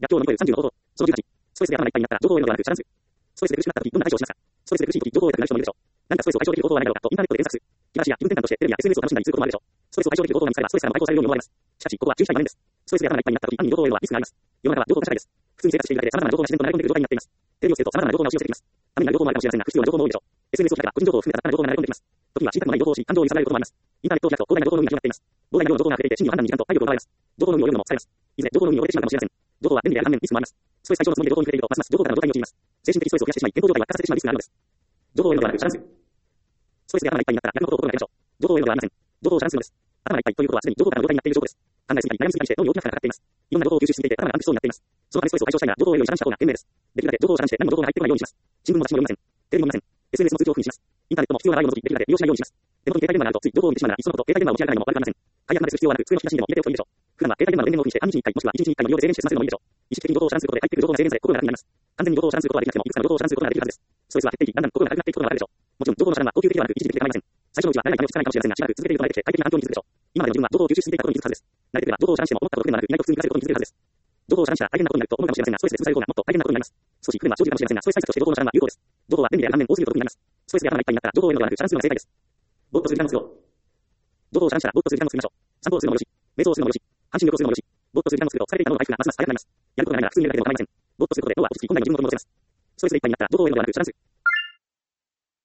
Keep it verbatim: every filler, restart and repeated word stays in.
逆境を乗り越えるさんじゅうの方法。そのじゅうはち。ストレスで頭がいっぱいになったら情報を得るのではなく遮断する。ストレスで苦しくなった時、どんな対処をしますか？ストレスで苦しい時、情報を得たくなる人もいるでしょう。何かストレスを解消できる方法はないだろうかとインターネットで検索する。気晴らしや気分転換としてテレビや エスエヌエス を楽しんだりすることもあるでしょう。ストレスを解消できる方法が見つかればストレスからも解放されるように思われます。しかし、ここは注意したい場面です。ストレスで頭がいっぱいになった時、単に情報を得るのはリスクがあります。世の中は情報化社会です。普通に生活しているだけで様々な情報が自然と流れ込んでくる状態になっています。テレビをつけると様々な情報が押し寄せてきます。ためになる情報もあるかもしれませんが、不必要な情報も多いでしょう。エスエヌエス を開けば個人情報を含めたたくさんの情報が流れ込んできます。時には知りたくもない情報をし、感情を揺さぶられることもあります。インターネットを開くと膨大な情報の海が広がっています。膨大な量の情報が溢れていて、真偽を判断に時間と体力を奪われます。情報の海を読むのも疲れます。いずれ情報の海に溺れてしまうかもしれません。情報は便利である反面リスクもあります。ストレス解消のつもりで情報に触れていると、ますます情報からの状態に陥ります。精神的ストレスを増やしてしまい、健康状態を悪化させてしまうリスクがあるのです。情報を得るのではなく遮断する。ストレスで頭がいっぱいになったら逆のことを心がけましょう。情報を得るのではありません。情報を遮断するのです。頭がいっぱいということはすでに情報からの状態になっている証拠です。考えすぎたり悩みすぎたりして脳に大きな負荷がかかっています。いろんな情報を吸収しすぎていて頭がアンクションになっています。そのためストレスを解消したいなら情報を得るように遮断した方が賢明です。できるだけ情報を遮断して何も情報が入ってこないようにします。新聞も雑誌も読みません。テレビも見ません。エスエヌエス も通知をオフにします。インターネットも必要な内容を除きできるだけ利用しないようにします。手元に携帯電話があるとつい情報を見てしまうならいっそのこと携帯電話を持ち歩かないのも悪くありません。解約までする必要はなく、机の引き出しにでも入れておくといいでしょう。普段は携帯電話の電源をオフにして半日にいっかいもしくはいちにちにいっかいの利用で制限して済ませるのもいいでしょう。意識的に情報を遮断することで入ってくる情報が制限され心が楽になります。完全に情報を遮断することができなくてもいくつかの情報を遮断することができるはずです。ストレスは減っていき、だんだん心が軽くなっていくことがわかるでしょう。もちろん情報の遮断は恒久的ではなく一時的で構いません。最初のうちは慣れないため落ち着かないかもしれませんが、しばらく続けていると慣れてきて快適な環境に気づくでしょう。今までの自分は情報を吸収しすぎていたことに気づくはずです。慣れてくれば情報を遮断しても思ったことでもなく意外と普通に暮らせることに気づけるはずです。情報を遮断したら大変なことになると思うかもしれませんが、ストレスで潰される方がもっと大変なことになります。少し苦では生じるかもしれませんが、ストレス対策として情報の遮断は有効です。情報は便利である反面多すぎると毒になります。ストレスで頭がいっぱいになったら情報を得るのではなく遮断するのが正解です。ぼーっとする時間を作ろう。情報を遮断したらぼーっとする時間を作りましょう。散歩をするのもよし、瞑想をするのもよし、半身浴をするのもよし、ぼーっとする時間を作ると疲れていた脳の回復がますます早くなります。やることがないなら普通にいるだけでも構いません。ぼーっとすることで脳は落ち着き本来の自分の行動を戻せます。ストレスでいっぱいになったら情報を得るのではなく遮断する。